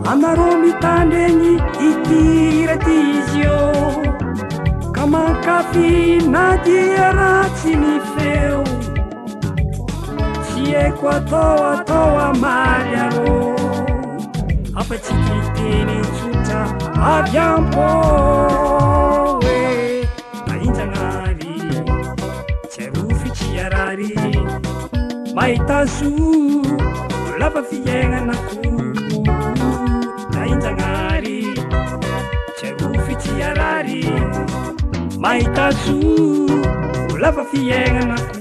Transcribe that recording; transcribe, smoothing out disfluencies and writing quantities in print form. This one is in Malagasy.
anareo mitandregny itiratizio ka mankafy na dia ratsy ny feo tsy haiko atao amaly arô afa-tsy kiteny tsotra avy ampô e mainjanary tsy arofy tsy arary mahitazo lava fiaignanako mainjanary tsy arofy tsy arary mahitazo lava fiaignanako